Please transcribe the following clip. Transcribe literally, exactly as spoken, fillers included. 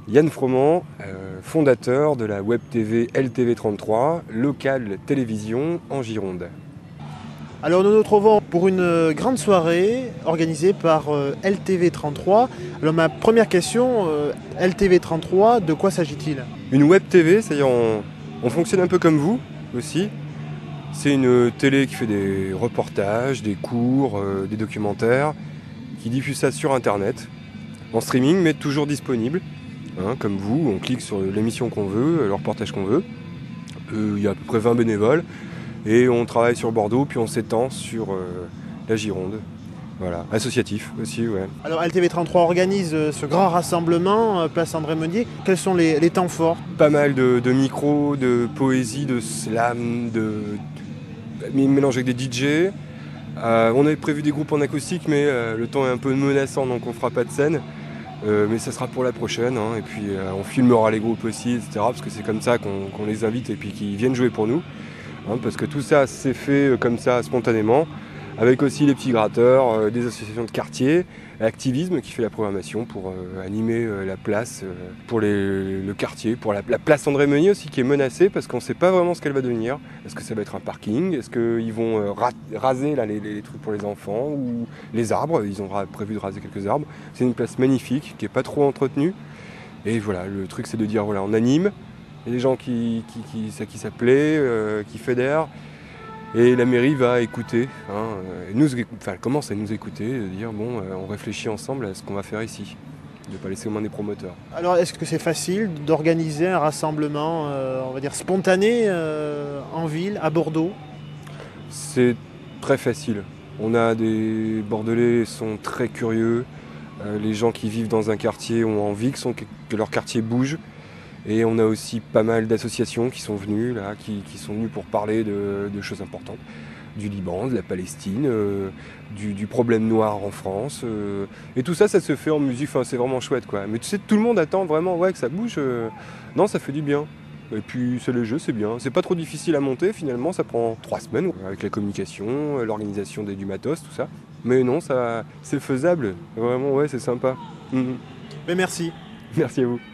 Yann Froment, euh, fondateur de la web T V L T V trente-trois, locale télévision en Gironde. Alors nous nous trouvons pour une grande soirée organisée par euh, L T V trente-trois. Alors ma première question, euh, L T V trente-trois, de quoi s'agit-il? Une web T V, c'est-à-dire on, on fonctionne un peu comme vous aussi. C'est une télé qui fait des reportages, des cours, euh, des documentaires, qui diffuse ça sur Internet, en streaming, mais toujours disponible. Hein, comme vous, on clique sur l'émission qu'on veut, le reportage qu'on veut. Euh, il y a à peu près vingt bénévoles. Et on travaille sur Bordeaux, puis on s'étend sur euh, la Gironde. Voilà, associatif aussi, ouais. Alors L T V trente-trois organise euh, ce grand rassemblement, euh, place André Meunier. Quels sont les, les temps forts? Pas mal de, de micros, de poésie, de slam, de mélange avec des D J. Euh, on avait prévu des groupes en acoustique, mais euh, le temps est un peu menaçant, donc on fera pas de scène. Euh, mais ça sera pour la prochaine, hein, et puis euh, on filmera les groupes aussi, et cetera. Parce que c'est comme ça qu'on qu'on les invite et puis qu'ils viennent jouer pour nous. Hein, parce que tout ça s'est fait comme ça spontanément, avec aussi les petits gratteurs, euh, des associations de quartier, l'activisme qui fait la programmation pour euh, animer euh, la place euh, pour les, le quartier, pour la, la place André Meunier aussi qui est menacée parce qu'on ne sait pas vraiment ce qu'elle va devenir. Est-ce que ça va être un parking? Est-ce qu'ils vont euh, ra raser là, les, les trucs pour les enfants ou les arbres? Ils ont prévu de raser quelques arbres. C'est une place magnifique qui n'est pas trop entretenue. Et voilà, le truc c'est de dire voilà, on anime. Il y a des gens qui, qui, qui, ça, qui s'appelaient, euh, qui fédèrent, et la mairie va écouter, hein, et nous, enfin, elle commence à nous écouter, de dire bon, euh, on réfléchit ensemble à ce qu'on va faire ici, de ne pas laisser aux mains des promoteurs. Alors est-ce que c'est facile d'organiser un rassemblement, euh, on va dire spontané, euh, en ville, à Bordeaux? C'est très facile. On a des Bordelais sont très curieux, euh, les gens qui vivent dans un quartier ont envie que, son, que leur quartier bouge. Et on a aussi pas mal d'associations qui sont venues, là, qui, qui sont venues pour parler de, de choses importantes. Du Liban, de la Palestine, euh, du, du problème noir en France. Euh, et tout ça, ça se fait en musique, enfin, c'est vraiment chouette, quoi. Mais tu sais, tout le monde attend vraiment ouais, que ça bouge. Euh, non, ça fait du bien. Et puis, c'est le jeu, c'est bien. C'est pas trop difficile à monter, finalement, ça prend trois semaines, avec la communication, l'organisation du matos, tout ça. Mais non, ça, c'est faisable. Vraiment, ouais, c'est sympa. Mmh. Mais merci. Merci à vous.